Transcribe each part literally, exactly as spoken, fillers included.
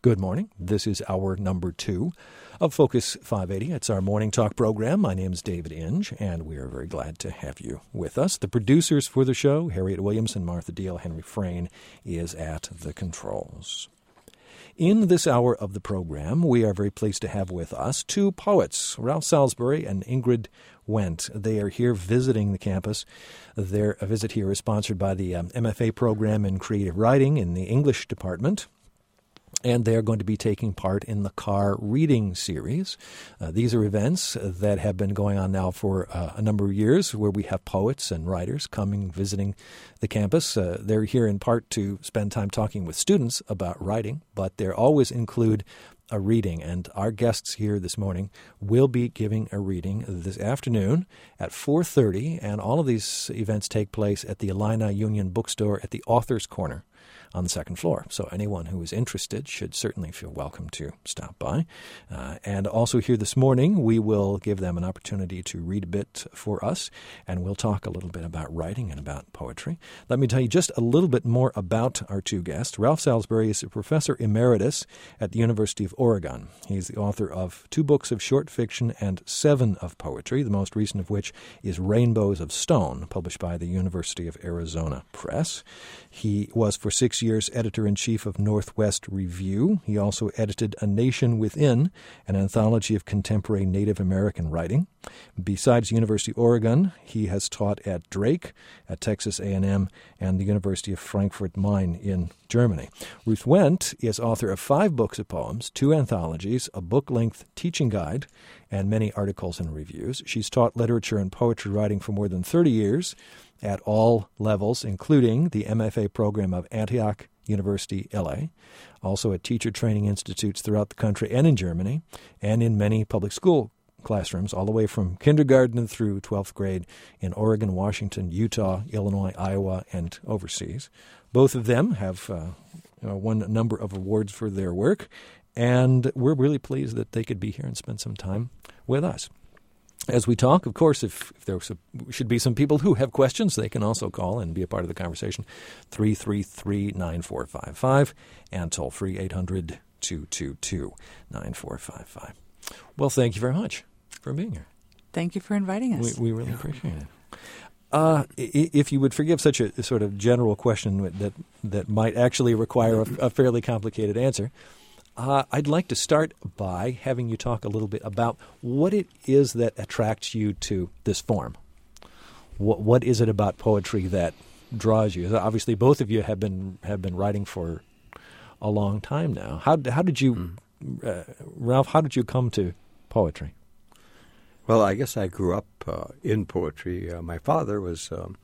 Good morning. This is hour number two of Focus five eighty. It's our morning talk program. My name is David Inge, and we are very glad to have you with us. The producers for the show, Harriet Williams and Martha Deal. Henry Frayne is at the controls. In this hour of the program, we are very pleased to have with us two poets, Ralph Salisbury and Ingrid Wendt. They are here visiting the campus. Their visit here is sponsored by the um, M F A program in creative writing in the English department. And they're going to be taking part in the Carr Reading Series. Uh, these are events that have been going on now for uh, a number of years where we have poets and writers coming, visiting the campus. Uh, they're here in part to spend time talking with students about writing, but they always include a reading. And our guests here this morning will be giving a reading this afternoon at four thirty. And all of these events take place at the Illini Union Bookstore at the Author's Corner on the second floor. So anyone who is interested should certainly feel welcome to stop by. Uh, and also here this morning, we will give them an opportunity to read a bit for us, and we'll talk a little bit about writing and about poetry. Let me tell you just a little bit more about our two guests. Ralph Salisbury is a professor emeritus at the University of Oregon. He's the author of two books of short fiction and seven of poetry, the most recent of which is Rainbows of Stone, published by the University of Arizona Press. He was for six years editor-in-chief of Northwest Review. He also edited A Nation Within, an anthology of contemporary Native American writing. Besides University of Oregon, he has taught at Drake, at Texas A and M, and the University of Frankfurt-Main in Germany. Ruth Wendt is author of five books of poems, two anthologies, a book-length teaching guide, and many articles and reviews. She's taught literature and poetry writing for more than thirty years at all levels, including the M F A program of Antioch University, L A, also at teacher training institutes throughout the country and in Germany, and in many public school classrooms, all the way from kindergarten through twelfth grade in Oregon, Washington, Utah, Illinois, Iowa, and overseas. Both of them have uh, you know, won a number of awards for their work, and we're really pleased that they could be here and spend some time with us. As we talk, of course, if, if there should be some people who have questions, they can also call and be a part of the conversation, three three three, nine four five five, and toll-free eight hundred, two two two, nine four five five. Well, thank you very much for being here. Thank you for inviting us. We, we really appreciate it. Uh, if you would forgive such a sort of general question that, that might actually require a, a fairly complicated answer, Uh, I'd like to start by having you talk a little bit about what it is that attracts you to this form. What What is it about poetry that draws you? Obviously, both of you have been have been writing for a long time now. How how did you, mm. uh, Ralph? How did you come to poetry? Well, I guess I grew up uh, in poetry. Uh, my father was um,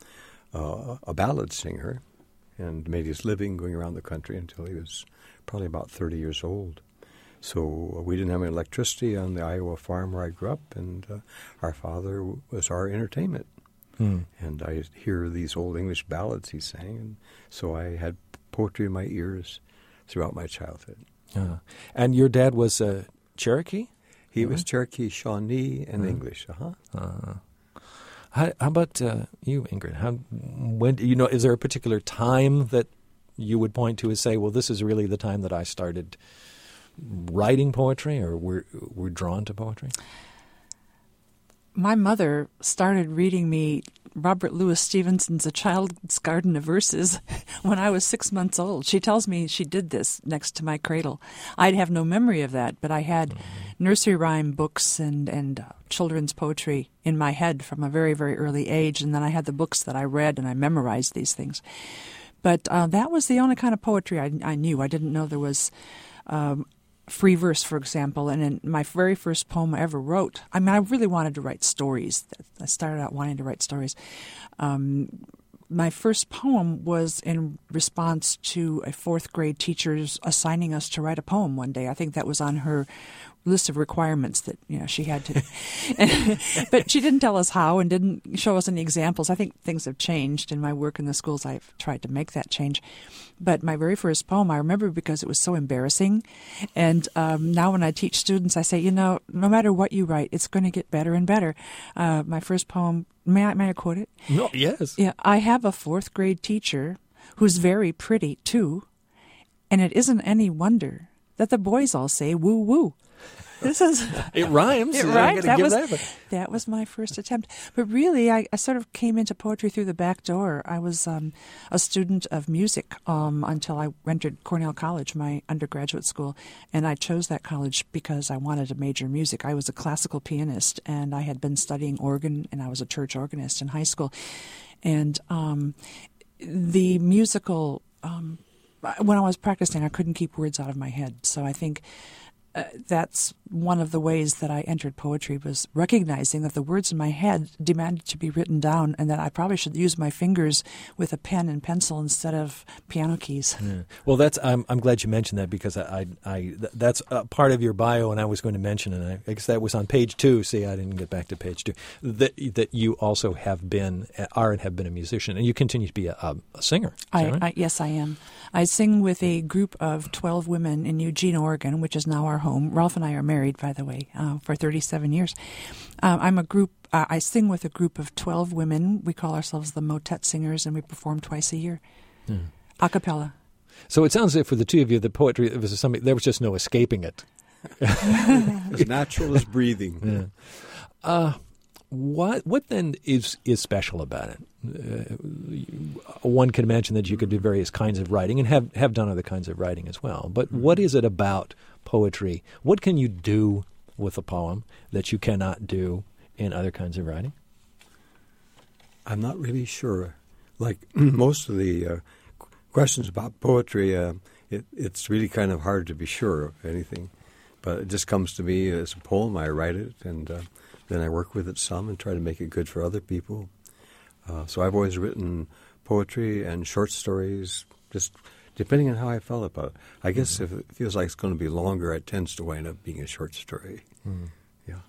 uh, a ballad singer and made his living going around the country until he was probably about thirty years old. So uh, we didn't have any electricity on the Iowa farm where I grew up, and uh, our father w- was our entertainment. Hmm. And I hear these old English ballads he sang, and so I had poetry in my ears throughout my childhood. Uh, and your dad was uh, Cherokee? He uh-huh. was Cherokee, Shawnee, and uh-huh. English. Uh-huh. Uh-huh. How, how about uh, you, Ingrid? How, when you know? Is there a particular time that you would point to and say, well, this is really the time that I started writing poetry, or were, were drawn to poetry? My mother started reading me Robert Louis Stevenson's A Child's Garden of Verses when I was six months old. She tells me she did this next to my cradle. I'd have no memory of that, but I had mm-hmm. nursery rhyme books and, and uh, children's poetry in my head from a very, very early age, and then I had the books that I read, and I memorized these things. But uh, that was the only kind of poetry I, I knew. I didn't know there was um, free verse, for example. And in my very first poem I ever wrote, I mean, I really wanted to write stories. I started out wanting to write stories. Um, my first poem was in response to a fourth grade teacher's assigning us to write a poem one day. I think that was on her list of requirements that, you know, she had to. But she didn't tell us how and didn't show us any examples. I think things have changed in my work in the schools. I've tried to make that change. But my very first poem, I remember because it was so embarrassing. And um, now when I teach students, I say, you know, no matter what you write, it's going to get better and better. Uh, my first poem, may I, may I quote it? No, yes. Yeah, I have a fourth grade teacher who's very pretty, too. And it isn't any wonder that the boys all say woo woo. This is it rhymes. It rhymes. That was that, that was my first attempt. But really, I, I sort of came into poetry through the back door. I was um, a student of music um, until I entered Cornell College, my undergraduate school, and I chose that college because I wanted to major in music. I was a classical pianist, and I had been studying organ, and I was a church organist in high school. And um, the musical, um, when I was practicing, I couldn't keep words out of my head. So I think Uh, that's one of the ways that I entered poetry, was recognizing that the words in my head demanded to be written down, and that I probably should use my fingers with a pen and pencil instead of piano keys. Yeah. Well, that's I'm I'm glad you mentioned that, because I, I, I that's a part of your bio, and I was going to mention, and I, I guess that was on page two. See, I didn't get back to page two. That that you also have been are and have been a musician, and you continue to be a, a, a singer. I, right? I yes, I am. I sing with a group of twelve women in Eugene, Oregon, which is now our home. Ralph and I are married, by the way, uh, for thirty-seven years. Uh, I'm a group. Uh, I sing with a group of twelve women. We call ourselves the Motet Singers, and we perform twice a year, mm. a cappella. So it sounds like for the two of you, the poetry, it was something, there was just no escaping it. As natural as breathing. Yeah. Uh, what what then is is special about it? Uh, one can imagine that you could do various kinds of writing, and have, have done other kinds of writing as well. But mm-hmm. what is it about poetry? What can you do with a poem that you cannot do in other kinds of writing? I'm not really sure. Like most of the uh, questions about poetry, uh, it, it's really kind of hard to be sure of anything. But it just comes to me as a poem. I write it, and uh, then I work with it some and try to make it good for other people. Uh, so I've always written poetry and short stories, just depending on how I felt about it. I guess mm-hmm. if it feels like it's going to be longer, it tends to wind up being a short story. Mm. Yeah.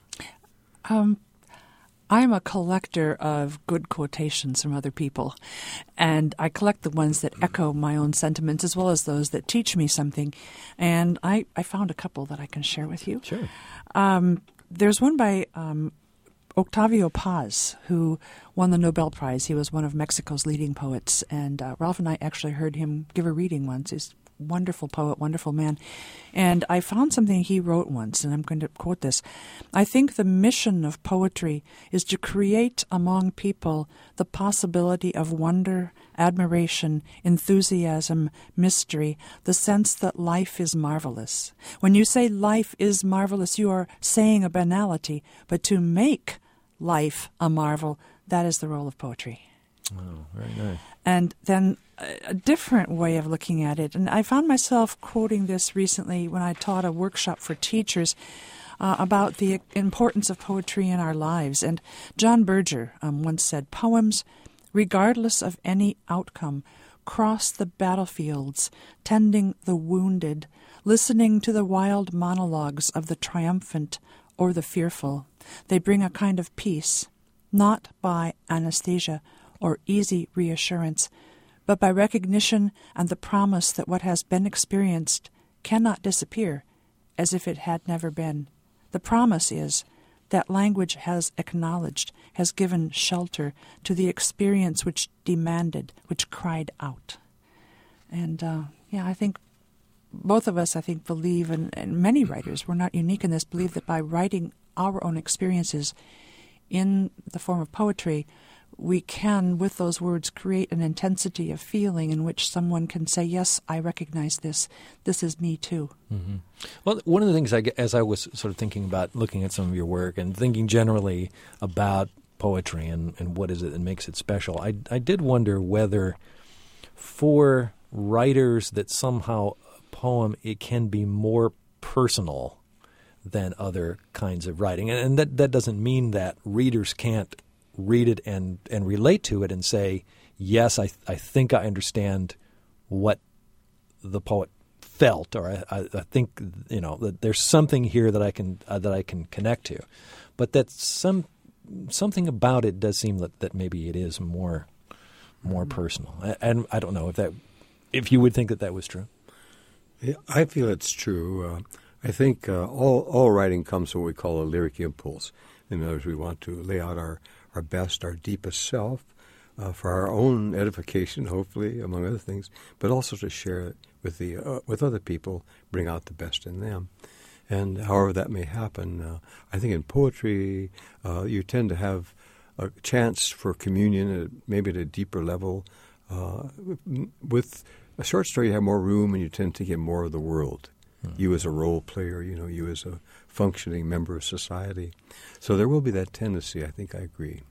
Um, I'm a collector of good quotations from other people, and I collect the ones that echo my own sentiments as well as those that teach me something. And I, I found a couple that I can share with you. Sure. Um, there's one by um, Octavio Paz, who won the Nobel Prize. He was one of Mexico's leading poets, and uh, Ralph and I actually heard him give a reading once. He's a wonderful poet, wonderful man. And I found something he wrote once, and I'm going to quote this. I think the mission of poetry is to create among people the possibility of wonder, admiration, enthusiasm, mystery, the sense that life is marvelous. When you say life is marvelous, you are saying a banality, but to make life a marvel, that is the role of poetry. Oh, very nice. And then a different way of looking at it, and I found myself quoting this recently when I taught a workshop for teachers uh, about the importance of poetry in our lives. And John Berger um, once said, poems, regardless of any outcome, cross the battlefields, tending the wounded, listening to the wild monologues of the triumphant or the fearful. They bring a kind of peace, not by anesthesia or easy reassurance, but by recognition and the promise that what has been experienced cannot disappear as if it had never been. The promise is that language has acknowledged, has given shelter to the experience which demanded, which cried out. And, uh, yeah, I think both of us, I think, believe, and, and many writers, we're not unique in this, believe that by writing our own experiences in the form of poetry, we can, with those words, create an intensity of feeling in which someone can say, yes, I recognize this. This is me too. Mm-hmm. Well, one of the things, I, as I was sort of thinking about looking at some of your work and thinking generally about poetry and, and what is it that makes it special, I, I did wonder whether for writers that somehow a poem, it can be more personal than other kinds of writing. And, and that, that doesn't mean that readers can't read it and, and relate to it and say, yes, I I think I understand what the poet felt, or I, I, I think, you know, that there's something here that I can uh, that I can connect to. But that some something about it does seem that, that maybe it is more more personal. And I, I don't know if that if you would think that that was true. Yeah, I feel it's true. Uh, I think uh, all all writing comes from what we call a lyric impulse. In other words, we want to lay out our our best, our deepest self. uh, for our own edification, hopefully, among other things, but also to share it with the uh, with other people, bring out the best in them. And however that may happen, uh, I think in poetry uh, you tend to have a chance for communion, at, maybe at a deeper level. Uh, with a short story, you have more room, and you tend to get more of the world. Mm-hmm. You as a role player, you know, you as a functioning member of society. So there will be that tendency. I think I agree.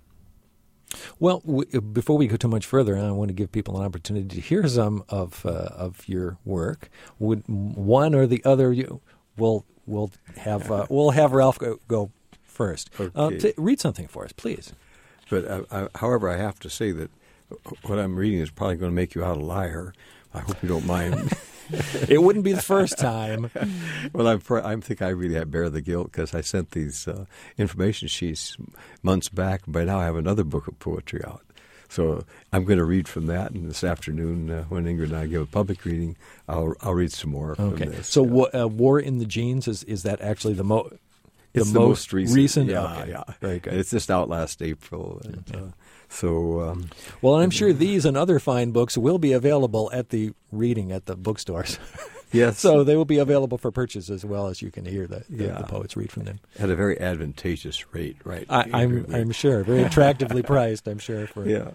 Well, w- before we go too much further, I want to give people an opportunity to hear some of uh, of your work. Would one or the other you will will have uh, we'll have Ralph go, go first. Okay. Uh, t- read something for us, please. But uh, I, however, I have to say that what I'm reading is probably going to make you out a liar. I hope you don't mind. It wouldn't be the first time. Well, I'm, I think I really have bear the guilt because I sent these uh, information sheets months back. By now I have another book of poetry out. So I'm going to read from that, and this afternoon uh, when Ingrid and I give a public reading, I'll I'll read some more from okay. this. So yeah. uh, War in the Genes, is, is that actually the, mo- the, it's most, the most recent? recent? Yeah, okay. yeah. Very good. It's just out last April. And, okay. uh, So, um, well, I'm sure these and other fine books will be available at the reading at the bookstores. Yes. So they will be available for purchase as well as you can hear the, the, yeah. the poets read from them. At a very advantageous rate, right? I, I'm I'm sure. Very attractively priced, I'm sure. For Yeah.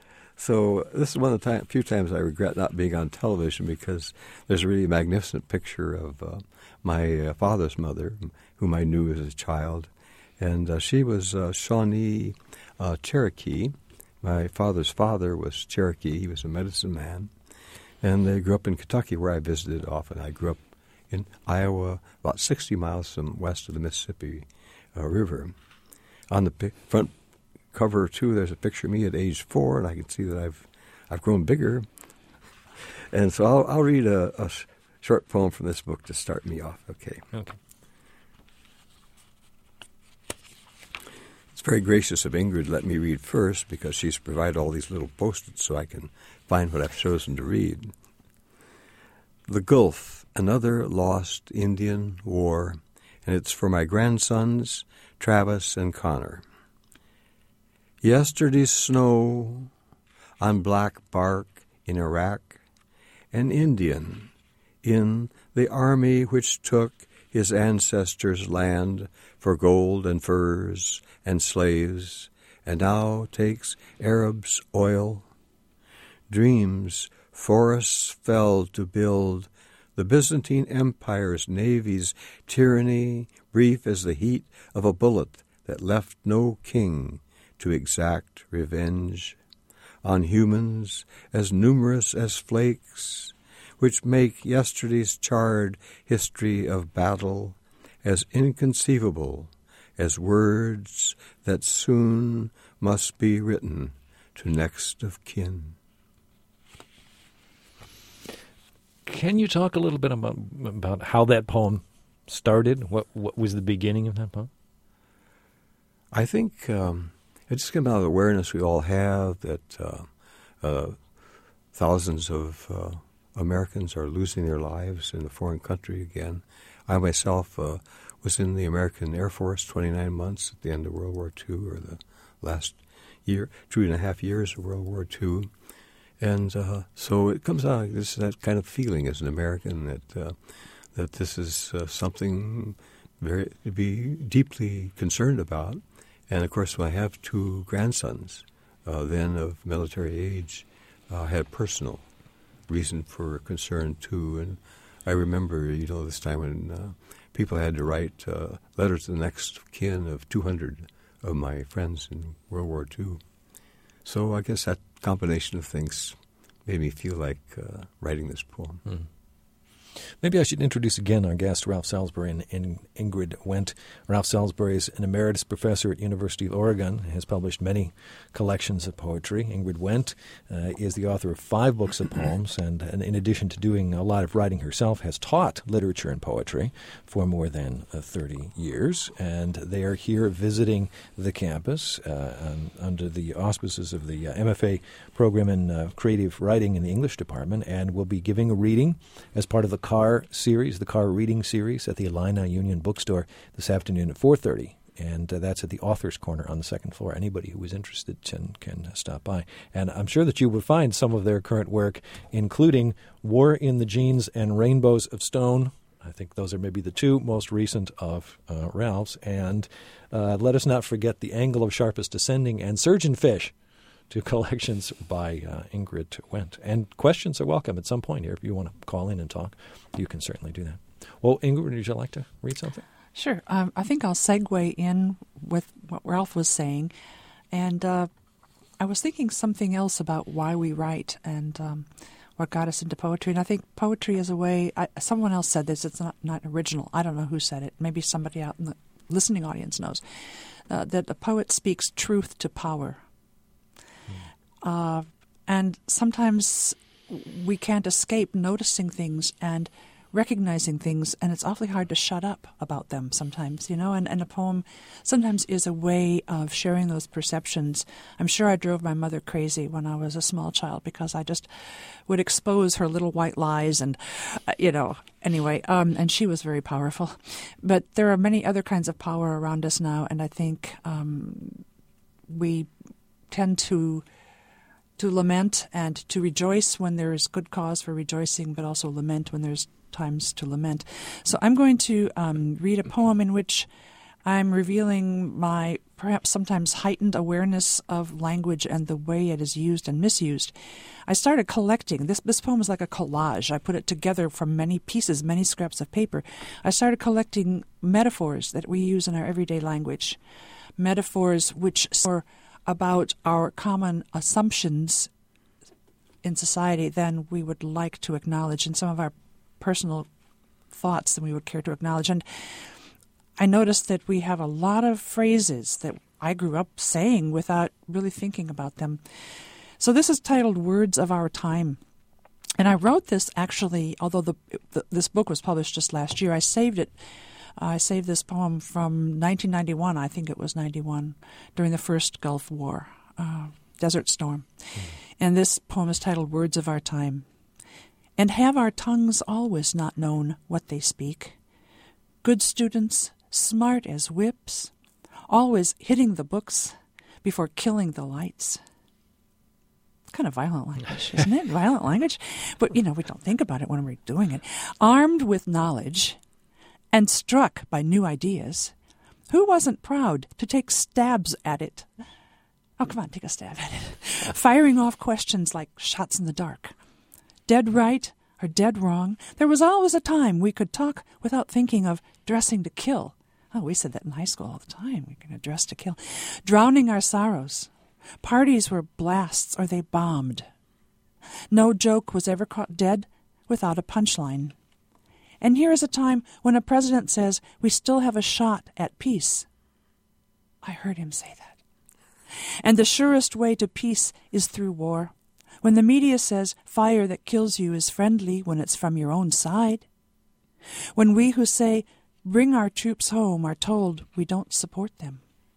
So this is one of the time, few times I regret not being on television because there's a really magnificent picture of uh, my uh, father's mother, whom I knew as a child. And uh, she was uh, Shawnee uh, Cherokee. My father's father was Cherokee. He was a medicine man. And they grew up in Kentucky, where I visited often. I grew up in Iowa, about sixty miles from west of the Mississippi uh, River. On the pi- front cover, too, there's a picture of me at age four, and I can see that I've I've grown bigger. And so I'll, I'll read a, a sh- short poem from this book to start me off. Okay. Okay. It's very gracious of Ingrid to let me read first because she's provided all these little post-its so I can find what I've chosen to read. The Gulf, another lost Indian war, and it's for my grandsons, Travis and Connor. Yesterday's snow on black bark in Iraq, an Indian in the army which took his ancestors' land for gold and furs and slaves, and now takes Arabs' oil. Dreams forests fell to build the Byzantine Empire's navy's tyranny, brief as the heat of a bullet that left no king to exact revenge on humans as numerous as flakes, which make yesterday's charred history of battle as inconceivable as words that soon must be written to next of kin. Can you talk a little bit about about how that poem started? What what was the beginning of that poem? I think um, it just came out of the awareness we all have that uh, uh, thousands of uh, Americans are losing their lives in a foreign country again. I myself uh, was in the American Air Force twenty-nine months at the end of World War Two, or the last year, two and a half years of World War Two. And uh, so it comes out like this, that kind of feeling as an American that uh, that this is uh, something very to be deeply concerned about. And, of course, when I have two grandsons, uh, then of military age, uh, I had personal reason for concern, too. And I remember, you know, this time when uh, people had to write uh, letters to the next of kin of two hundred of my friends in World War Two. So I guess that combination of things made me feel like uh, writing this poem. Mm. Maybe I should introduce again our guest, Ralph Salisbury and, and Ingrid Wendt. Ralph Salisbury is an emeritus professor at University of Oregon, has published many collections of poetry. Ingrid Wendt uh, is the author of five books of poems, and, and in addition to doing a lot of writing herself, has taught literature and poetry for more than uh, thirty years. And they are here visiting the campus uh, um, under the auspices of the uh, M F A program in uh, creative writing in the English department, and will be giving a reading as part of the Carr series, the Carr reading series at the Illini Union Bookstore this afternoon at four thirty And uh, that's at the Author's Corner on the second floor. Anybody who is interested can, can stop by. And I'm sure that you would find some of their current work, including War in the Genes and Rainbows of Stone. I think those are maybe the two most recent of uh, Ralph's. And uh, let us not forget The Angle of Sharpest Descending and Surgeon Fish, two collections by uh, Ingrid Wendt. And questions are welcome at some point here. If you want to call in and talk, you can certainly do that. Well, Ingrid, would you like to read something? Sure. Um, I think I'll segue in with what Ralph was saying. And uh, I was thinking something else about why we write and um, what got us into poetry. And I think poetry is a way, I, someone else said this, it's not, not original. I don't know who said it. Maybe somebody out in the listening audience knows. Uh, that a poet speaks truth to power. Mm. Uh, and sometimes we can't escape noticing things and recognizing things, and it's awfully hard to shut up about them sometimes, you know, and, and a poem sometimes is a way of sharing those perceptions. I'm sure I drove my mother crazy when I was a small child because I just would expose her little white lies and, uh, you know, anyway, um, and she was very powerful. But there are many other kinds of power around us now, and I think um, we tend to to lament and to rejoice when there is good cause for rejoicing, but also lament when there's times to lament. So I'm going to um, read a poem in which I'm revealing my perhaps sometimes heightened awareness of language and the way it is used and misused. I started collecting. This, this poem is like a collage. I put it together from many pieces, many scraps of paper. I started collecting metaphors that we use in our everyday language, metaphors which are about our common assumptions in society than we would like to acknowledge, and some of our personal thoughts than we would care to acknowledge. And I noticed that we have a lot of phrases that I grew up saying without really thinking about them. So this is titled Words of Our Time. And I wrote this actually, although the, the this book was published just last year, I saved it. Uh, I saved this poem from nineteen ninety-one, I think it was ninety-one, during the first Gulf War, uh, Desert Storm. Mm. And this poem is titled Words of Our Time. And have our tongues always not known what they speak? Good students, smart as whips, always hitting the books before killing the lights. It's kind of violent language, isn't it? Violent language. But, you know, we don't think about it when we're doing it. Armed with knowledge and struck by new ideas, who wasn't proud to take stabs at it? Oh, come on, take a stab at it. Firing off questions like shots in the dark. Dead right or dead wrong, there was always a time we could talk without thinking of dressing to kill. Oh, we said that in high school all the time. We're going to dress to kill. Drowning our sorrows. Parties were blasts or they bombed. No joke was ever caught dead without a punchline. And here is a time when a president says we still have a shot at peace. I heard him say that. And the surest way to peace is through war. When the media says fire that kills you is friendly when it's from your own side. When we who say, bring our troops home, are told we don't support them.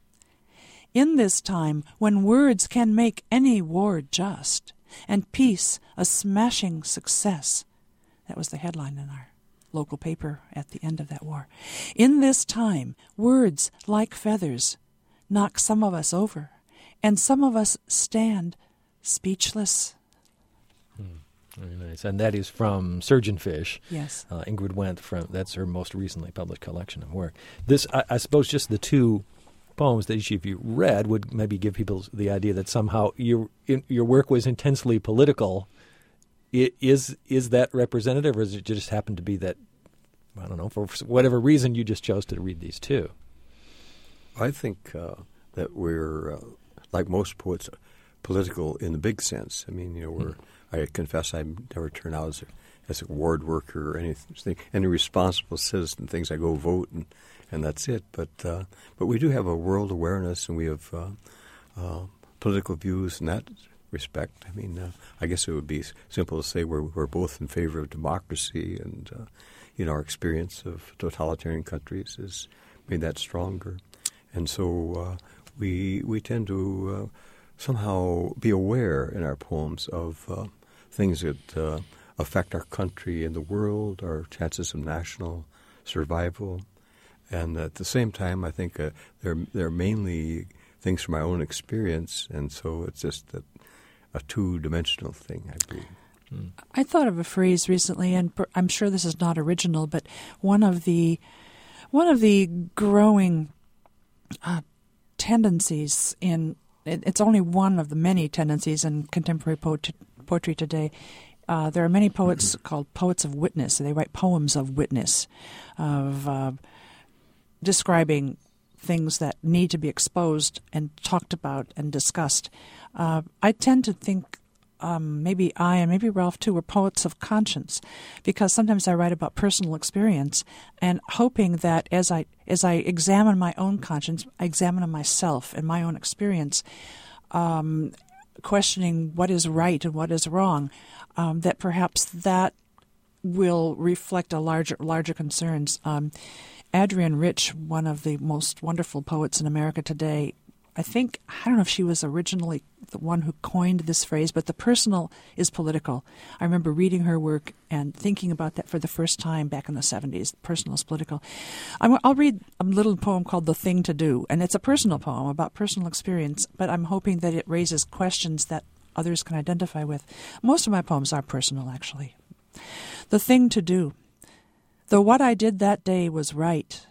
In this time, when words can make any war just, and peace a smashing success. That was the headline in our local paper at the end of that war. In this time, words, like feathers, knock some of us over, and some of us stand speechless. Hmm. Very nice. And that is from Surgeon Fish. Yes. Uh, Ingrid Wendt, from, that's her most recently published collection of work. This, I, I suppose, just the two poems that each of you read would maybe give people the idea that somehow your in, your work was intensely political. It, is is that representative, or does it just happen to be that, I don't know, for whatever reason you just chose to read these two? I think uh, that we're, uh, like most poets, political in the big sense. I mean, you know, we're, mm. I confess I never turn out as a, as a ward worker or anything, any responsible citizen thinks I go vote and, and that's it. But uh, but we do have a world awareness, and we have uh, uh, political views in that respect. I mean, uh, I guess it would be simple to say we're, we're both in favor of democracy, and uh, you know, our experience of totalitarian countries has made that stronger. And so uh, we we tend to uh, somehow be aware in our poems of uh, things that uh, affect our country and the world, our chances of national survival. And at the same time, I think uh, they're they're mainly things from my own experience, and so it's just a, a two-dimensional thing, I believe. Mm. I thought of a phrase recently, and I'm sure this is not original, but one of the one of the growing uh, tendencies in it, it's only one of the many tendencies in contemporary poet, poetry today. Uh, there are many poets mm-hmm. called poets of witness. They write poems of witness, of uh, describing things that need to be exposed and talked about and discussed. Uh, I tend to think um, maybe I and maybe Ralph too were poets of conscience, because sometimes I write about personal experience and hoping that as I as I examine my own conscience, I examine myself and my own experience, um, questioning what is right and what is wrong, um, that perhaps that will reflect a larger larger concerns. Um, Adrienne Rich, one of the most wonderful poets in America today, I think, I don't know if she was originally the one who coined this phrase, but the personal is political. I remember reading her work and thinking about that for the first time back in the seventies. Personal is political. I'll read a little poem called The Thing to Do, and it's a personal poem about personal experience, but I'm hoping that it raises questions that others can identify with. Most of my poems are personal, actually. The Thing to Do. Though what I did that day was right,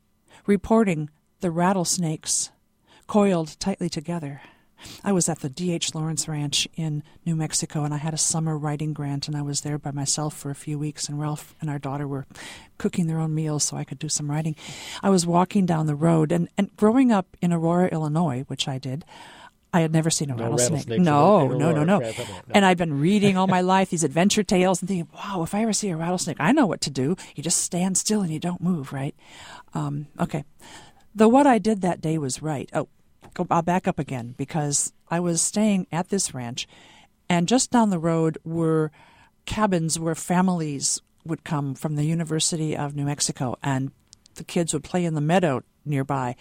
reporting the rattlesnakes coiled tightly together. I was at the D H Lawrence Ranch in New Mexico, and I had a summer writing grant, and I was there by myself for a few weeks, and Ralph and our daughter were cooking their own meals so I could do some writing. I was walking down the road, and, and growing up in Aurora, Illinois, which I did, I had never seen a no rattlesnake. No, no, no, no, no. no. And I'd been reading all my life these adventure tales and thinking, wow, if I ever see a rattlesnake, I know what to do. You just stand still and you don't move, right? Um, okay. Though what I did that day was right. Oh, go, I'll back up again, because I was staying at this ranch, and just down the road were cabins where families would come from the University of New Mexico, and the kids would play in the meadow nearby.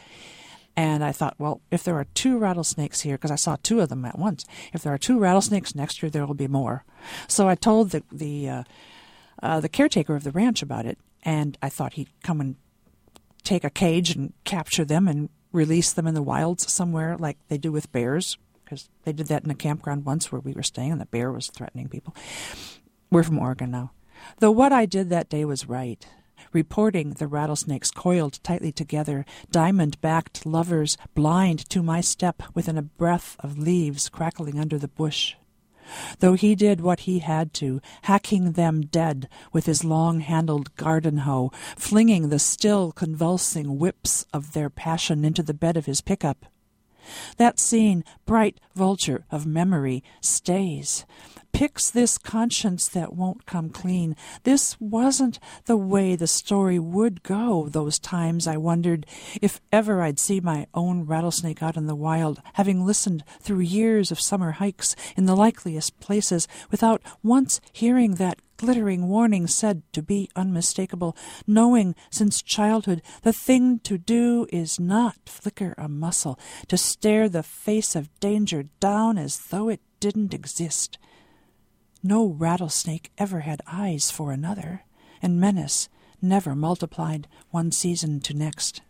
And I thought, well, if there are two rattlesnakes here, because I saw two of them at once, if there are two rattlesnakes next year, there will be more. So I told the the uh, uh, the caretaker of the ranch about it, and I thought he'd come and take a cage and capture them and release them in the wilds somewhere like they do with bears, because they did that in a campground once where we were staying, and the bear was threatening people. We're from Oregon now. Though what I did that day was right, reporting the rattlesnakes coiled tightly together, diamond-backed lovers blind to my step within a breath of leaves crackling under the bush. Though he did what he had to, hacking them dead with his long-handled garden hoe, flinging the still convulsing whips of their passion into the bed of his pickup. That scene, bright vulture of memory, stays, picks this conscience that won't come clean. This wasn't the way the story would go, those times I wondered if ever I'd see my own rattlesnake out in the wild, having listened through years of summer hikes in the likeliest places without once hearing that glittering warning said to be unmistakable, knowing since childhood the thing to do is not flicker a muscle, to stare the face of danger down as though it didn't exist. No rattlesnake ever had eyes for another, and menace never multiplied one season to next.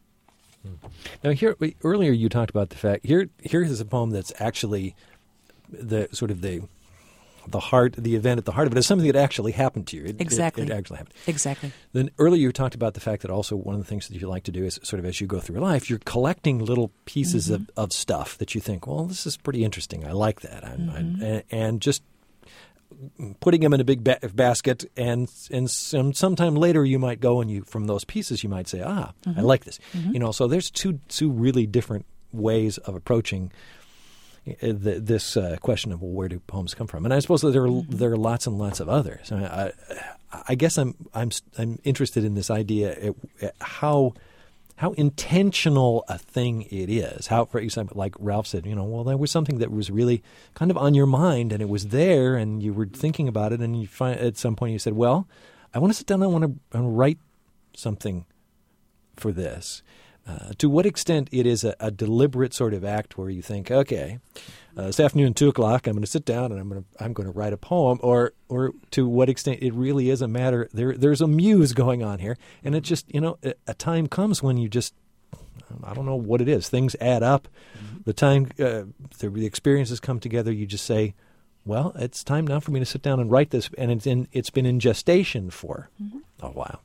Now, here earlier you talked about the fact here. Here is a poem that's actually the sort of the the heart, the event at the heart of it is something that actually happened to you. It, exactly, it, it actually happened. Exactly. Then earlier you talked about the fact that also one of the things that you like to do is sort of as you go through life, you're collecting little pieces mm-hmm. of, of stuff that you think, well, this is pretty interesting. I like that, mm-hmm. I, and just putting them in a big ba- basket, and and some sometime later you might go and you from those pieces you might say, ah, mm-hmm. I like this. Mm-hmm. You know, so there's two two really different ways of approaching the, this uh, question of, well, where do poems come from? And I suppose that there are mm-hmm. there are lots and lots of others. I, I, I guess I'm I'm I'm interested in this idea at, at how. How intentional a thing it is. How, for example, like Ralph said, you know, well, there was something that was really kind of on your mind, and it was there, and you were thinking about it, and you find at some point you said, well, I want to sit down, I want to, I want to write something for this. uh, to what extent it is a, a deliberate sort of act where you think, okay, uh, this afternoon at two o'clock, I'm going to sit down and I'm going to I'm going to write a poem, or or to what extent it really is a matter there there's a muse going on here, and it just you know a, a time comes when you just I don't know what it is, things add up, mm-hmm. the time uh, the, the experiences come together, you just say, well, it's time now for me to sit down and write this, and it's in it's been in gestation for mm-hmm. a while.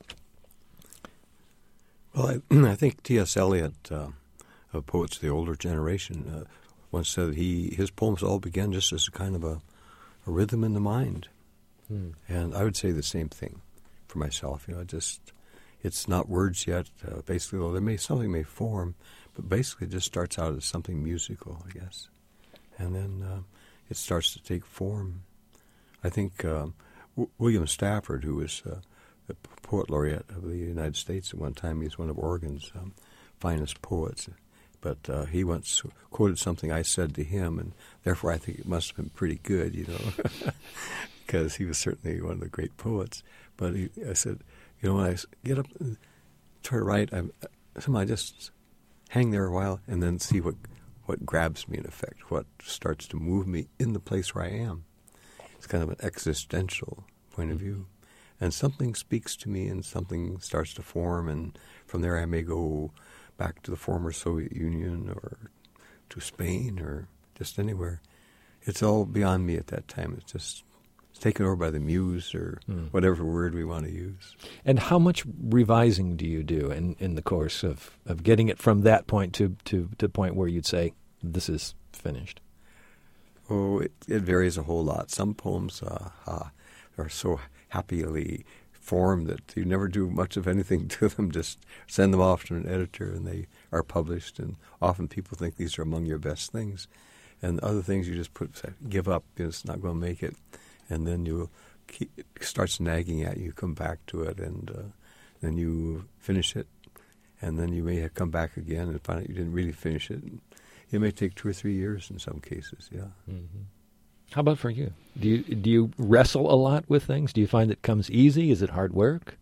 Well, I, I think T S. Eliot, uh, of poets of the older generation, uh, once said that he his poems all began just as a kind of a, a rhythm in the mind, hmm. and I would say the same thing for myself. You know, just it's not words yet. Uh, basically, though, there may something may form, but basically, it just starts out as something musical, I guess, and then uh, it starts to take form. I think um, w- William Stafford, who was uh, the poet laureate of the United States at one time, he's one of Oregon's um, finest poets. But uh, he once quoted something I said to him, and therefore I think it must have been pretty good, you know, because he was certainly one of the great poets. But he, I said, you know, when I get up and try to write, I somehow just hang there a while and then see what what grabs me in effect, what starts to move me in the place where I am. It's kind of an existential point of view. And something speaks to me and something starts to form, and from there I may go back to the former Soviet Union or to Spain or just anywhere. It's all beyond me at that time. It's just it's taken over by the muse or mm. whatever word we want to use. And how much revising do you do in, in the course of, of getting it from that point to, to, to the point where you'd say, this is finished? Oh, it, it varies a whole lot. Some poems uh, uh, are so happily form that you never do much of anything to them, just send them off to an editor and they are published, and often people think these are among your best things, and other things you just put give up, it's not going to make it, and then you keep, it starts nagging at you, come back to it, and uh, then you finish it, and then you may have come back again and find out you didn't really finish it. It may take two or three years in some cases, yeah. Mm-hmm. How about for you? Do you do you wrestle a lot with things? Do you find it comes easy? Is it hard work?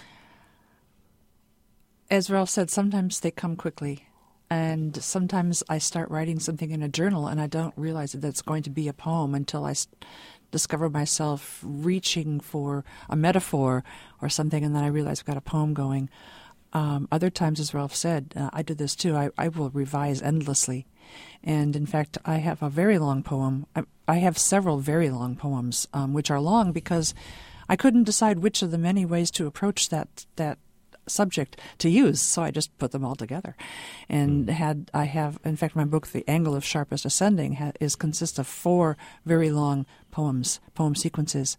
As Ralph said, sometimes they come quickly. And sometimes I start writing something in a journal and I don't realize that it's going to be a poem until I discover myself reaching for a metaphor or something, and then I realize I've got a poem going. Um, other times, as Ralph said, uh, I do this too. I, I will revise endlessly. And in fact, I have a very long poem. I, I have several very long poems, um, which are long because I couldn't decide which of the many ways to approach that that subject to use, so I just put them all together. And mm. had I have, in fact, my book, The Angle of Sharpest Ascending, ha, is consists of four very long poems, poem sequences.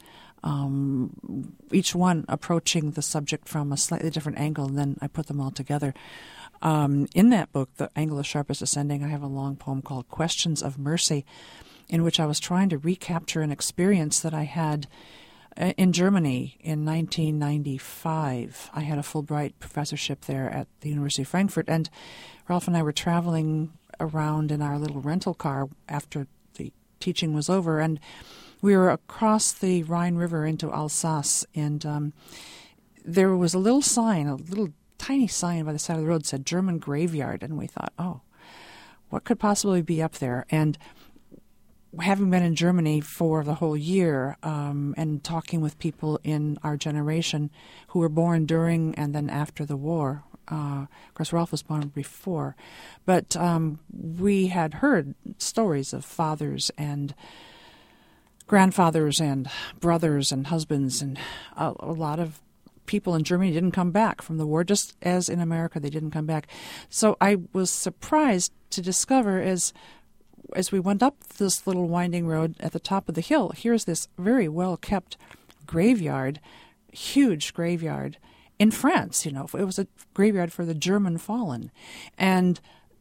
Um, each one approaching the subject from a slightly different angle, and then I put them all together. Um, in that book, The Angle of Sharpest Ascending, I have a long poem called Questions of Mercy, in which I was trying to recapture an experience that I had in Germany in nineteen ninety-five. I had a Fulbright professorship there at the University of Frankfurt, and Ralph and I were traveling around in our little rental car after the teaching was over, and we were across the Rhine River into Alsace, and um, there was a little sign, a little tiny sign by the side of the road that said German graveyard, and we thought, oh, what could possibly be up there? And having been in Germany for the whole year um, and talking with people in our generation who were born during and then after the war, uh, of course, Ralph was born before, but um, we had heard stories of fathers and grandfathers and brothers and husbands, and a, a lot of people in Germany didn't come back from the war, just as in America they didn't come back. So I was surprised to discover as as we went up this little winding road at the top of the hill, here's this very well-kept graveyard, huge graveyard in France. You know, it was a graveyard for the German fallen. And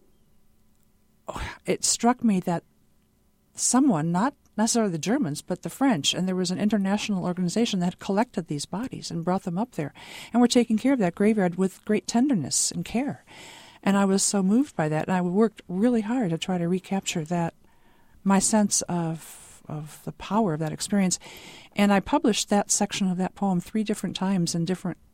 it struck me that someone, not necessarily the Germans, but the French, and there was an international organization that had collected these bodies and brought them up there, and were taking care of that graveyard with great tenderness and care. And I was so moved by that, and I worked really hard to try to recapture that, my sense of of the power of that experience. And I published that section of that poem three different times in different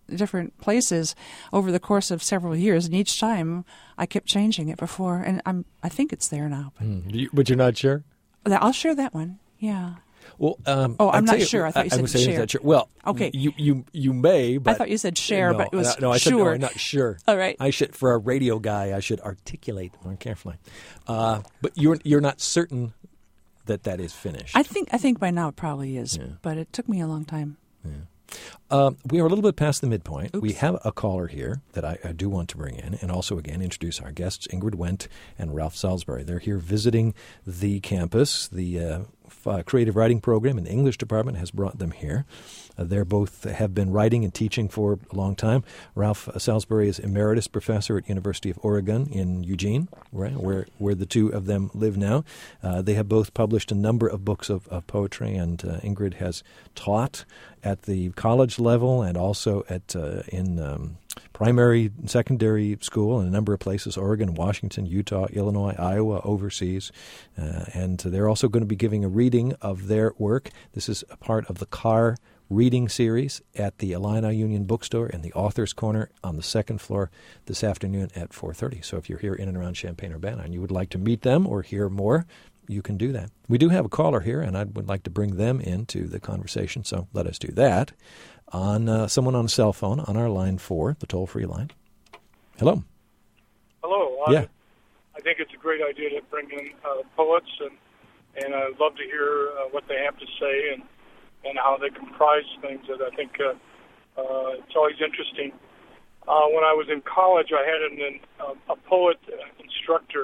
different places over the course of several years, and each time I kept changing it before, and I'm I think it's there now. But, mm. you, but you're not sure? I'll share that one. Yeah. Well, um, oh, I'm I'd not sure. I thought you said I saying, share. Sure. Well, okay. You you you may, but I thought you said share, no, but it was no, no, I said, sure. No, I'm not sure. All right. I should, for a radio guy, I should articulate more carefully. Uh, but you're you're not certain that that is finished. I think I think by now it probably is, yeah. but it took me a long time. Yeah. Uh, we are a little bit past the midpoint. Oops. We have a caller here that I, I do want to bring in, and also again introduce our guests, Ingrid Wendt and Ralph Salisbury. They're here visiting the campus. The uh, f- creative writing program in the English department has brought them here. Uh, they're both have been writing and teaching for a long time. Ralph Salisbury is emeritus professor at University of Oregon in Eugene, right, where where the two of them live now. Uh, they have both published a number of books of, of poetry, and uh, Ingrid has taught at the college level and also at uh, in um, primary and secondary school in a number of places, Oregon, Washington, Utah, Illinois, Iowa, overseas. Uh, and they're also going to be giving a reading of their work. This is a part of the Carr reading series at the Illini Union Bookstore in the Author's Corner on the second floor this afternoon at four thirty. So if you're here in and around Champaign-Urbana and you would like to meet them or hear more, you can do that. We do have a caller here, and I would like to bring them into the conversation, so let us do that. On uh, someone on a cell phone on our line four, the toll-free line. Hello. Hello. Yeah. I, I think it's a great idea to bring in uh, poets, and and I'd love to hear uh, what they have to say and, and how they comprise things. That I think uh, uh, it's always interesting. Uh, when I was in college, I had an, an, uh, a poet uh, instructor,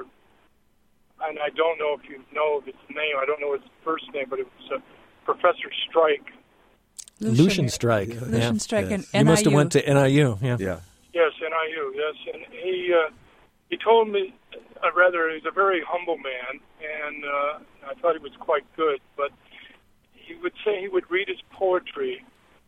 and I don't know if you know his name. I don't know his first name, but it was uh, Professor Strike. Lucian, Lucian Strike. Lucian Yeah. Strike Yes. and You must have N I U. went to N I U. Yeah. Yeah. Yes, N I U. Yes, and he uh, he told me, uh, rather, he's a very humble man, and uh, I thought he was quite good. But he would say he would read his poetry,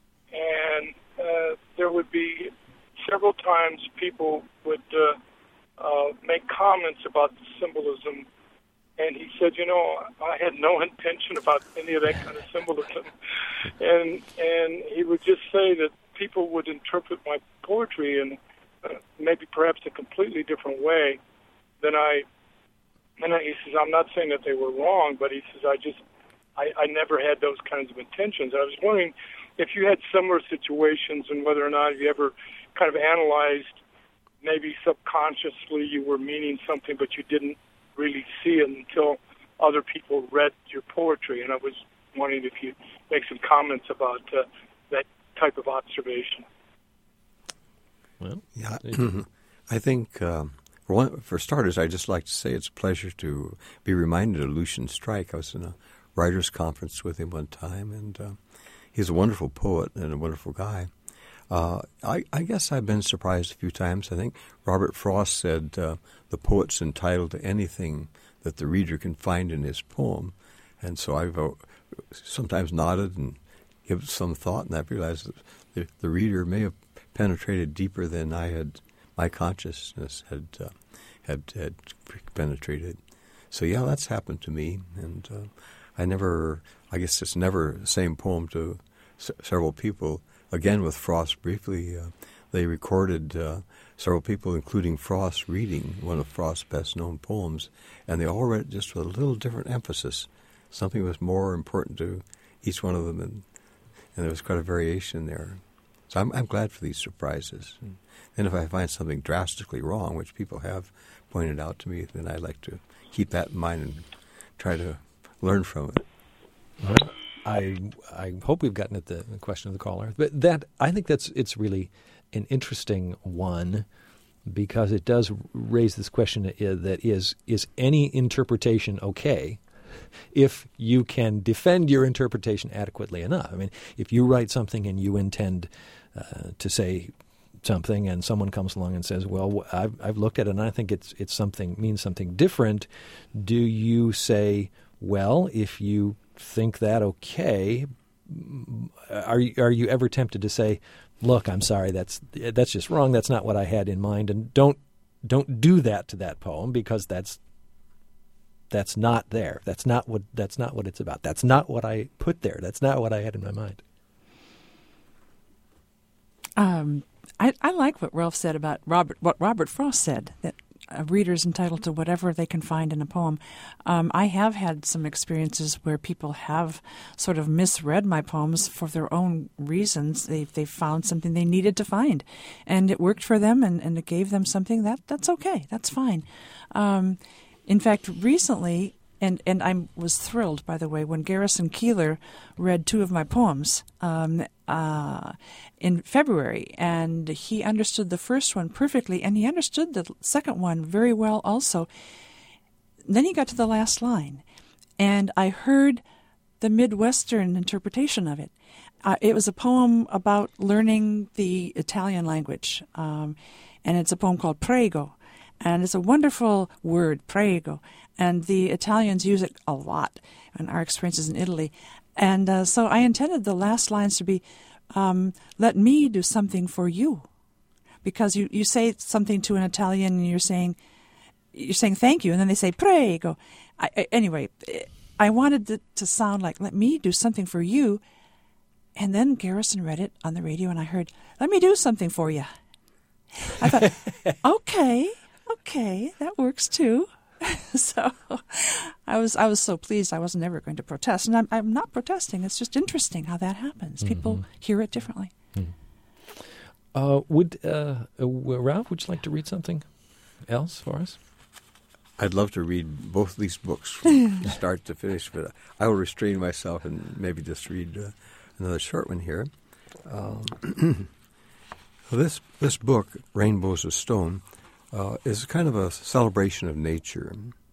and uh, there would be several times people would uh, uh, make comments about the symbolism. And he said, you know, I had no intention about any of that kind of symbolism. And and he would just say that people would interpret my poetry in uh, maybe perhaps a completely different way than I. And he says, I'm not saying that they were wrong, but he says, I just, I, I never had those kinds of intentions. I was wondering if you had similar situations and whether or not you ever kind of analyzed, maybe subconsciously you were meaning something, but you didn't really see it until other people read your poetry. And I was wondering if you make some comments about uh, that type of observation. Well, Yeah, I think um, for, one, for starters, I'd just like to say it's a pleasure to be reminded of Lucian Strike. I was in a writers' conference with him one time, and uh, he's a wonderful poet and a wonderful guy. Uh, I, I guess I've been surprised a few times. I think Robert Frost said uh, the poet's entitled to anything that the reader can find in his poem. And so I've uh, sometimes nodded and given some thought, and I've realized that the, the reader may have penetrated deeper than I had, my consciousness had, uh, had, had penetrated. So yeah, that's happened to me. And uh, I never, I guess it's never the same poem to s- several people. Again, with Frost briefly, uh, they recorded uh, several people, including Frost, reading one of Frost's best-known poems, and they all read it just with a little different emphasis. Something was more important to each one of them, and, and there was quite a variation there. So I'm, I'm glad for these surprises. And then if I find something drastically wrong, which people have pointed out to me, then I like to keep that in mind and try to learn from it. All right. I I hope we've gotten at the question of the caller, but that I think that's it's really an interesting one because it does raise this question that is is any interpretation okay if you can defend your interpretation adequately enough? I mean, if you write something and you intend uh, to say something, and someone comes along and says, "Well, I've I've looked at it and I think it's it's something means something different," do you say, "Well, if you think that okay, are you, are you ever tempted to say, look, I'm sorry, that's that's just wrong. That's not what I had in mind, and don't don't do that to that poem because that's that's not there. That's not what that's not what it's about. That's not what I put there. That's not what I had in my mind." Um, I, I like what Ralph said about Robert, what Robert Frost said, that a reader's entitled to whatever they can find in a poem. Um, I have had some experiences where people have sort of misread my poems for their own reasons. They they found something they needed to find, and it worked for them, and, and it gave them something. That that's okay. That's fine. Um, in fact, recently, and, and I was thrilled, by the way, when Garrison Keillor read two of my poems um, uh, in February, and he understood the first one perfectly, and he understood the second one very well also. Then he got to the last line, and I heard the Midwestern interpretation of it. Uh, it was a poem about learning the Italian language, um, and it's a poem called Prego, and it's a wonderful word, prego, and the Italians use it a lot in our experiences in Italy. And uh, so I intended the last lines to be, um, let me do something for you. Because you, you say something to an Italian and you're saying, you're saying thank you, and then they say prego. I, I, anyway, I wanted it to sound like, let me do something for you. And then Garrison read it on the radio, and I heard, let me do something for you. I thought, okay, okay, that works too. So I was I was so pleased I was never going to protest. And I'm, I'm not protesting. It's just interesting how that happens. Mm-hmm. People hear it differently. Mm. Uh, would uh, uh, Ralph, would you like to read something else for us? I'd love to read both these books from start to finish, but I will restrain myself and maybe just read uh, another short one here. Um, this this book, Rainbows of Stone, uh, is kind of a celebration of nature,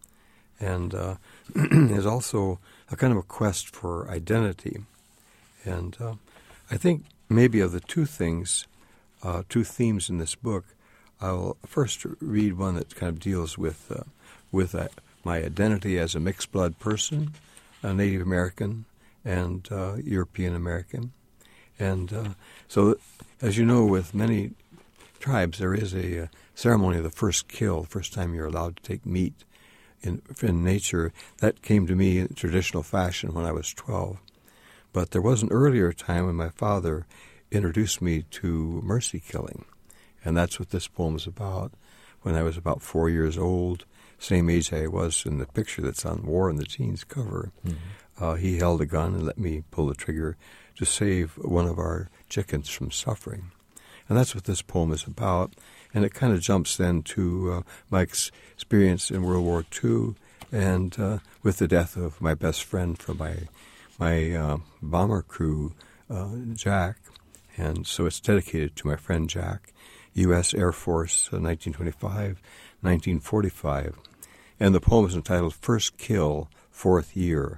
and uh, is also a kind of a quest for identity. And uh, I think maybe of the two things, uh, two themes in this book, I'll first read one that kind of deals with uh, with uh, my identity as a mixed blood person, a Native American and uh, European American. And uh, so, as you know, with many tribes, there is a, a ceremony of the first kill, the first time you're allowed to take meat in, in nature. That came to me in traditional fashion when I was twelve. But there was an earlier time when my father introduced me to mercy killing. And that's what this poem is about. When I was about four years old, same age I was in the picture that's on War in the Teens cover, mm-hmm. uh, he held a gun and let me pull the trigger to save one of our chickens from suffering. And that's what this poem is about. And it kind of jumps then to uh, my ex- experience in World War Two and uh, with the death of my best friend from my, my uh, bomber crew, uh, Jack. And so it's dedicated to my friend Jack. U S Air Force, uh, nineteen twenty-five, nineteen forty-five. And the poem is entitled First Kill, Fourth Year.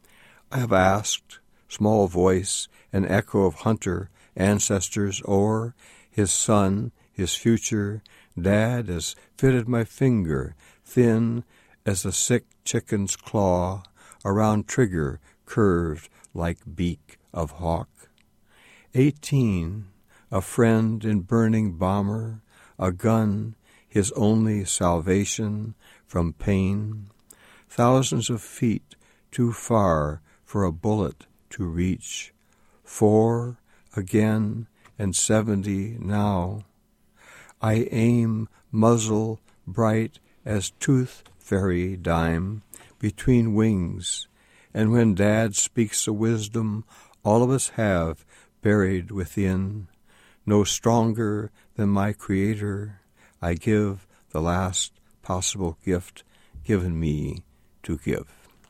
I have asked, small voice, an echo of hunter, ancestors o'er, his son, his future, Dad has fitted my finger, thin as a sick chicken's claw, around trigger curved like beak of hawk. Eighteen, a friend in burning bomber, a gun, his only salvation from pain. Thousands of feet too far for a bullet to reach. Four, again, and seventy now. I aim, muzzle bright as tooth fairy dime, between wings, and when Dad speaks a wisdom all of us have buried within, no stronger than my Creator, I give the last possible gift given me to give.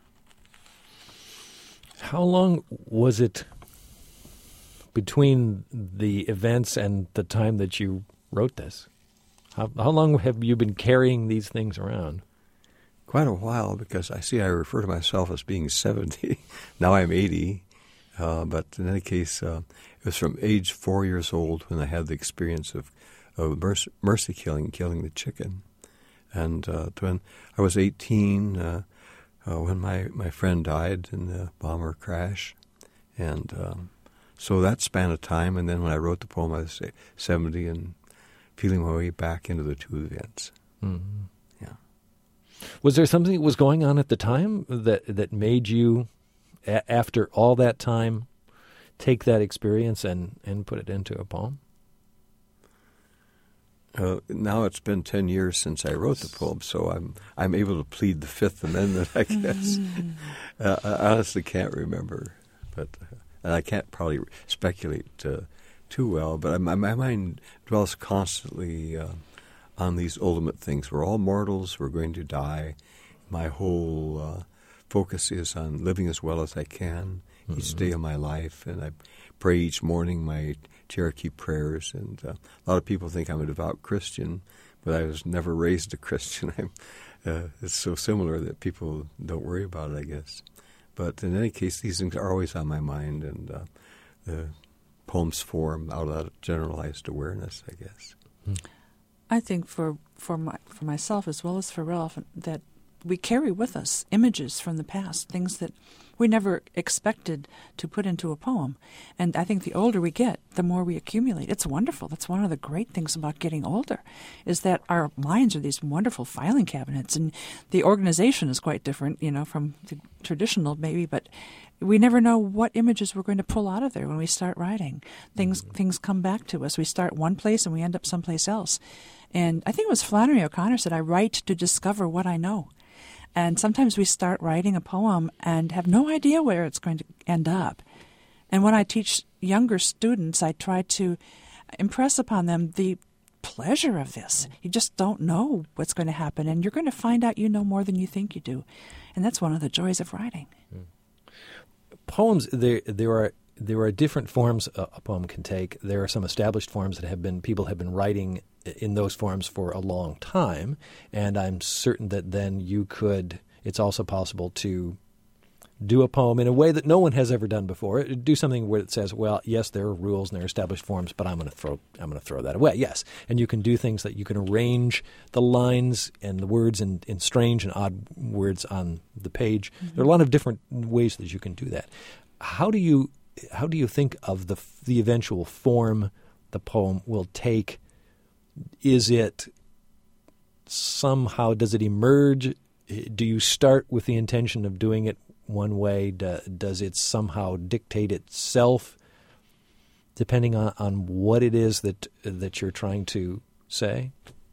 How long was it between the events and the time that you wrote this? How, how long have you been carrying these things around? Quite a while, because I see I refer to myself as being seventy. Now I'm eighty. Uh, but in any case, uh, it was from age four years old when I had the experience of, of mercy, mercy killing, killing the chicken. And uh, when I was eighteen, uh, uh, when my, my friend died in the bomber crash. And um, so that span of time, and then when I wrote the poem, I was seventy and feeling my way back into the two events. Mm-hmm. Yeah. Was there something that was going on at the time that, that made you, a- after all that time, take that experience and, and put it into a poem? Uh, now it's been ten years since I wrote the poem, so I'm I'm able to plead the Fifth Amendment, I guess. Mm. Uh, I honestly can't remember, but uh, and I can't probably speculate uh, too well. But I, my, my mind dwells constantly uh, on these ultimate things. We're all mortals. We're going to die. My whole uh, focus is on living as well as I can mm-hmm. each day of my life, and I pray each morning my Cherokee prayers. And uh, a lot of people think I'm a devout Christian, but I was never raised a Christian. I'm, uh, it's so similar that people don't worry about it, I guess. But in any case, these things are always on my mind, and uh, the poems form out of that generalized awareness, I guess. I think for for my, for myself as well as for Ralph, that we carry with us images from the past, things that we never expected to put into a poem. And I think the older we get, the more we accumulate. It's wonderful. That's one of the great things about getting older, is that our minds are these wonderful filing cabinets, and the organization is quite different, you know, from the traditional maybe, but we never know what images we're going to pull out of there when we start writing. Things things come back to us. We start one place and we end up someplace else. And I think it was Flannery O'Connor said, "I write to discover what I know." And sometimes we start writing a poem and have no idea where it's going to end up. And when I teach younger students, I try to impress upon them the pleasure of this. You just don't know what's going to happen, and you're going to find out you know more than you think you do. And that's one of the joys of writing. Poems, there there are there are different forms a, a poem can take. There are some established forms that have been people have been writing in those forms for a long time, and I'm certain that then you could. It's also possible to do a poem in a way that no one has ever done before. Do something where it says, "Well, yes, there are rules and there are established forms, but I'm going to throw I'm going to throw that away." Yes, and you can do things that you can arrange the lines and the words in, in strange and odd words on the page. Mm-hmm. There are a lot of different ways that you can do that. How do you how do you think of the the eventual form the poem will take? Is it somehow, does it emerge? Do you start with the intention of doing it one way? Do, does it somehow dictate itself, depending on, on what it is that that you're trying to say?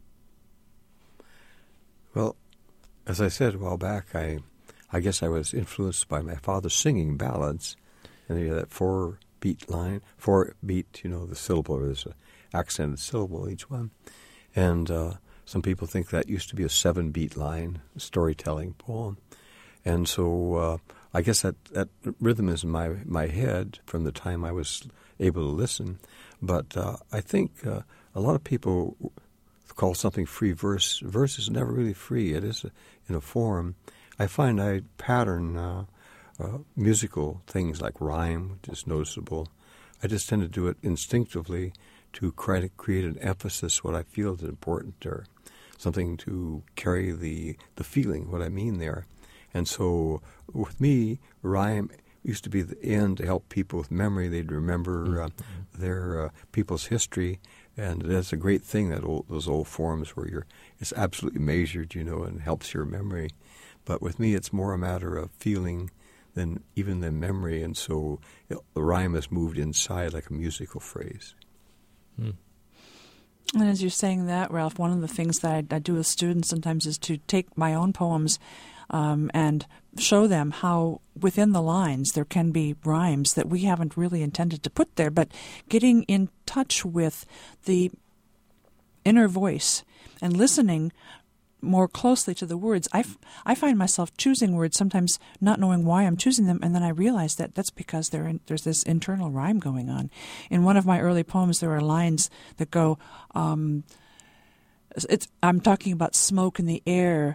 Well, as I said a while back, I I guess I was influenced by my father singing ballads, and you know, that four beat line, four beat, you know, the syllable, there's an accented syllable each one. And uh, some people think that used to be a seven beat line, storytelling poem. And so uh, I guess that, that rhythm is in my, my head from the time I was able to listen. But uh, I think uh, a lot of people call something free verse. Verse is never really free. It is a, in a form. I find I pattern uh, uh, musical things like rhyme, which is noticeable. I just tend to do it instinctively to try to create an emphasis, what I feel is important, or something to carry the, the feeling, what I mean there. And so with me, rhyme used to be the end to help people with memory. They'd remember uh, mm-hmm. their uh, people's history, and that's a great thing, that old, those old forms where you're it's absolutely measured, you know, and helps your memory. But with me, it's more a matter of feeling than even than memory, and so it, the rhyme has moved inside like a musical phrase. Hmm. And as you're saying that, Ralph, one of the things that I, I do with students sometimes is to take my own poems um, and show them how within the lines there can be rhymes that we haven't really intended to put there, but getting in touch with the inner voice and listening more closely to the words. I, f- I find myself choosing words, sometimes not knowing why I'm choosing them, and then I realize that that's because they're in, there's this internal rhyme going on. In one of my early poems, there are lines that go, um, it's, I'm talking about smoke in the air,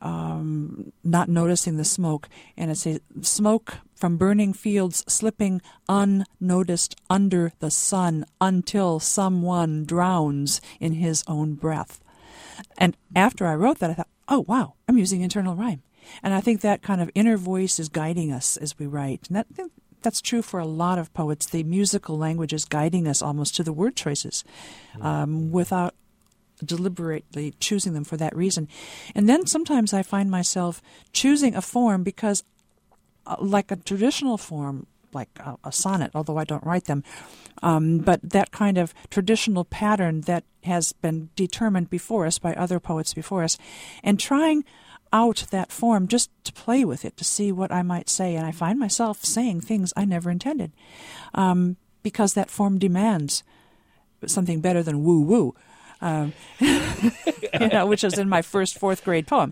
um, not noticing the smoke, and it says, smoke from burning fields slipping unnoticed under the sun until someone drowns in his own breath. And after I wrote that, I thought, oh, wow, I'm using internal rhyme. And I think that kind of inner voice is guiding us as we write. And that, I think that's true for a lot of poets. The musical language is guiding us almost to the word choices um, without deliberately choosing them for that reason. And then sometimes I find myself choosing a form because, uh, like a traditional form, like a, a sonnet, although I don't write them. Um, but that kind of traditional pattern that has been determined before us by other poets before us, and trying out that form just to play with it, to see what I might say. And I find myself saying things I never intended, um, because that form demands something better than woo-woo. Um, you know, which is in my first fourth grade poem.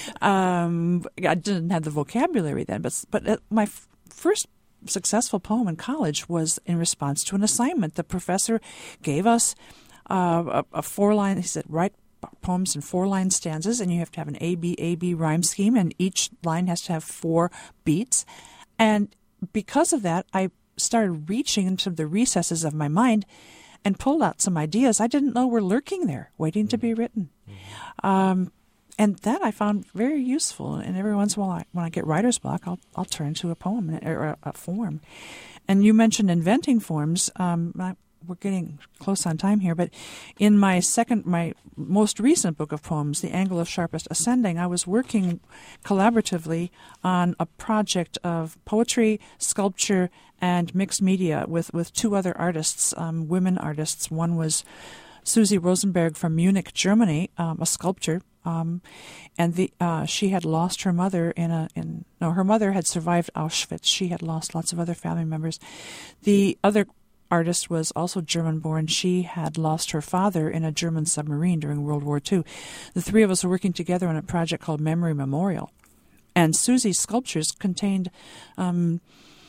Um, I didn't have the vocabulary then, but but uh, my f- first successful poem in college was in response to an assignment. The professor gave us uh, a, a four-line. He said, write poems in four-line stanzas, and you have to have an A B A B rhyme scheme, and each line has to have four beats. And because of that, I started reaching into the recesses of my mind and pulled out some ideas I didn't know were lurking there, waiting to be written. Um, and that I found very useful. And every once in a while, I, when I get writer's block, I'll I'll turn to a poem or a, a form. And you mentioned inventing forms. Um, I, we're getting close on time here, but in my second, my most recent book of poems, The Angle of Sharpest Ascending, I was working collaboratively on a project of poetry, sculpture, and mixed media with, with two other artists, um, women artists. One was Susie Rosenberg from Munich, Germany, um, a sculptor, um, and the uh, she had lost her mother in a in no, her mother had survived Auschwitz. She had lost lots of other family members. The other artist was also German-born. She had lost her father in a German submarine during World War Two. The three of us were working together on a project called Memory Memorial. And Susie's sculptures contained um,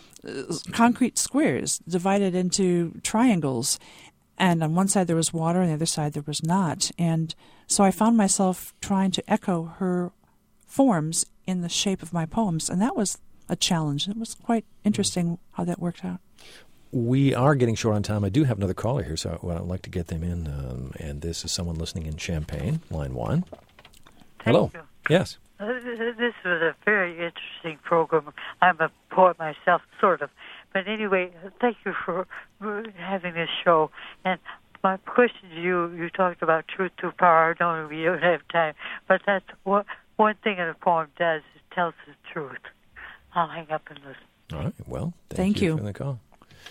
concrete squares divided into triangles. And on one side there was water, on the other side there was not. And so I found myself trying to echo her forms in the shape of my poems. And that was a challenge. It was quite interesting how that worked out. We are getting short on time. I do have another caller here, so I'd like to get them in. Um, and this is someone listening in Champaign, line one. Thank Hello. you. Yes. Uh, this was a very interesting program. I'm a poet myself, sort of. But anyway, thank you for having this show. And my question to you, you talked about truth to power. I know we don't have time. But that's what one thing a poem does, is tells the truth. I'll hang up and listen. All right. Well, thank, thank you, you for the call.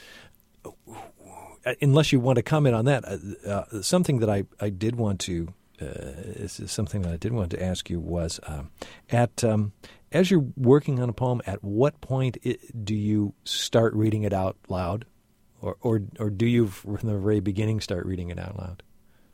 Unless you want to comment on that, uh, uh, something that I, I did want to uh, this is something that I did want to ask you was uh, at um, as you're working on a poem, at what point it, do you start reading it out loud, or or or do you from the very beginning start reading it out loud?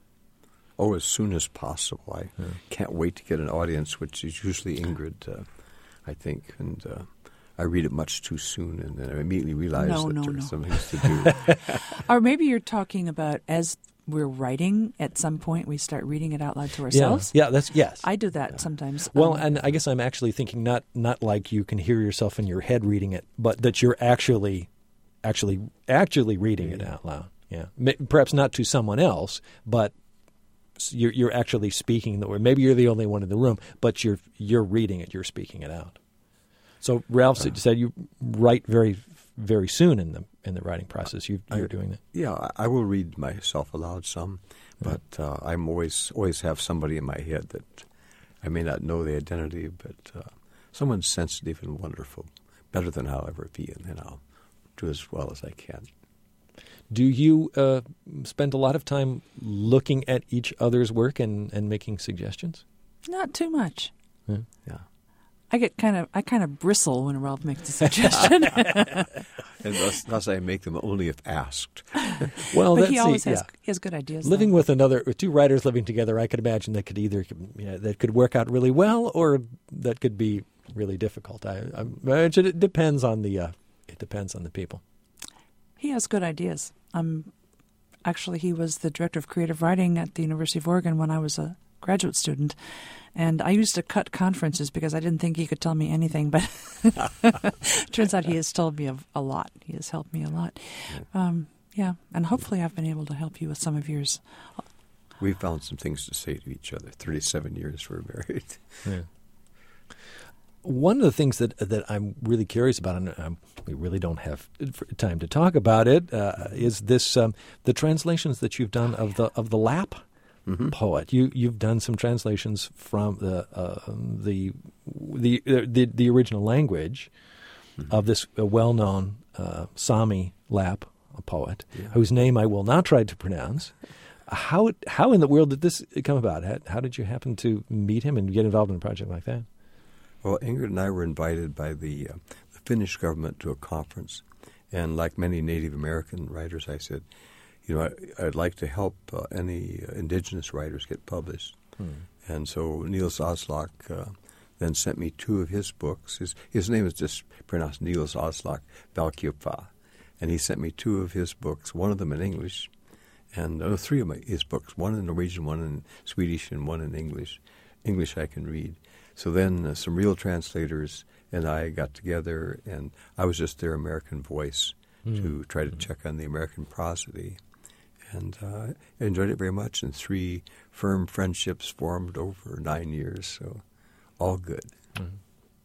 Oh, as soon as possible. I yeah. can't wait to get an audience, which is usually Ingrid, uh, I think, and. Uh, I read it much too soon, and then I immediately realize no, that no, there's no. some things to do. Or maybe you're talking about as we're writing, at some point we start reading it out loud to ourselves. Yeah, yeah that's yes. I do that yeah. sometimes. Well, um, and I guess I'm actually thinking not not like you can hear yourself in your head reading it, but that you're actually actually actually reading yeah. it out loud. Yeah, perhaps not to someone else, but you're you're actually speaking the word. Maybe you're the only one in the room, but you're you're reading it. You're speaking it out. So Ralph uh, said you write very, very soon in the in the writing process. You, you're I, doing that. Yeah, I will read myself aloud some, but uh, I'm always always have somebody in my head that I may not know the identity, but uh, someone sensitive and wonderful, better than I'll ever be, and then I'll do as well as I can. Do you uh, spend a lot of time looking at each other's work and, and making suggestions? Not too much. Yeah. yeah. I get kind of I kind of bristle when Ralph makes a suggestion. And thus, thus I make them only if asked. Well, but that's he always the, has yeah. he has good ideas. Living though. with another, with two writers living together, I could imagine that could either you know, that could work out really well, or that could be really difficult. I, I imagine it depends on the uh, it depends on the people. He has good ideas. Um, actually, he was the director of creative writing at the University of Oregon when I was a graduate student. And I used to cut conferences because I didn't think he could tell me anything. But turns out he has told me a, a lot. He has helped me a lot. Um, yeah, and hopefully I've been able to help you with some of yours. We found some things to say to each other. thirty-seven years we're married. Yeah. One of the things that that I'm really curious about, and um, we really don't have time to talk about it, uh, is this um, the translations that you've done of the of the Lap. Mm-hmm. Poet. You you've done some translations from the uh, the, the the the original language, mm-hmm. of this uh, well-known uh, Sami Lap, a poet, yeah. whose name I will not try to pronounce. How how in the world did this come about? How, how did you happen to meet him and get involved in a project like that? Well, Ingrid and I were invited by the, uh, the Finnish government to a conference. And like many Native American writers, I said, you know, I, I'd like to help uh, any uh, indigenous writers get published. Hmm. And so Niels Aslak uh, then sent me two of his books. His, his name is just pronounced Niels Aslak Valkeapää. And he sent me two of his books, one of them in English, and uh, three of my, his books, one in Norwegian, one in Swedish, and one in English. English I can read. So then uh, some real translators and I got together, and I was just their American voice mm. to try to mm. check on the American prosody. And uh, I enjoyed it very much, and three firm friendships formed over nine years, so all good. Mm.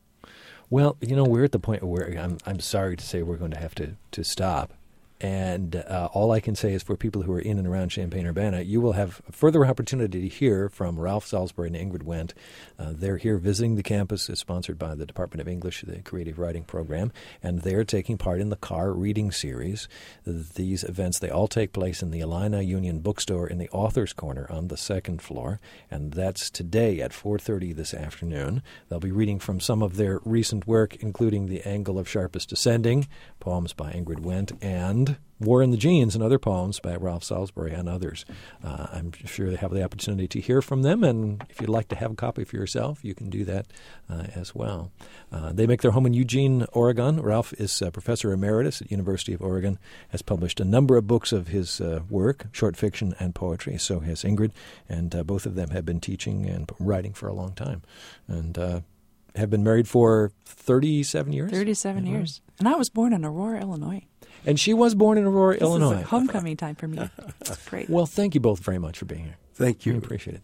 Well, you know, we're at the point where I'm, I'm sorry to say we're going to have to, to stop. And uh, all I can say is for people who are in and around Champaign-Urbana, you will have a further opportunity to hear from Ralph Salisbury and Ingrid Wendt. Uh, they're here visiting the campus. It's sponsored by the Department of English, the Creative Writing Program, and they're taking part in the Carr Reading Series. These events, they all take place in the Alina Union Bookstore in the Author's Corner on the second floor, and that's today at four thirty this afternoon. They'll be reading from some of their recent work, including The Angle of Sharpest Descending, poems by Ingrid Wendt, and War in the Genes and other poems by Ralph Salisbury and others. Uh, I'm sure they have the opportunity to hear from them, and if you'd like to have a copy for yourself, you can do that uh, as well. Uh, they make their home in Eugene, Oregon. Ralph is a professor emeritus at University of Oregon, has published a number of books of his uh, work, short fiction and poetry. So has Ingrid, and uh, both of them have been teaching and writing for a long time, and uh, have been married for thirty-seven years? thirty-seven mm-hmm. years. And I was born in Aurora, Illinois. And she was born in Aurora, this Illinois. This is homecoming time for me. It's great. Well, thank you both very much for being here. Thank you. We appreciate it.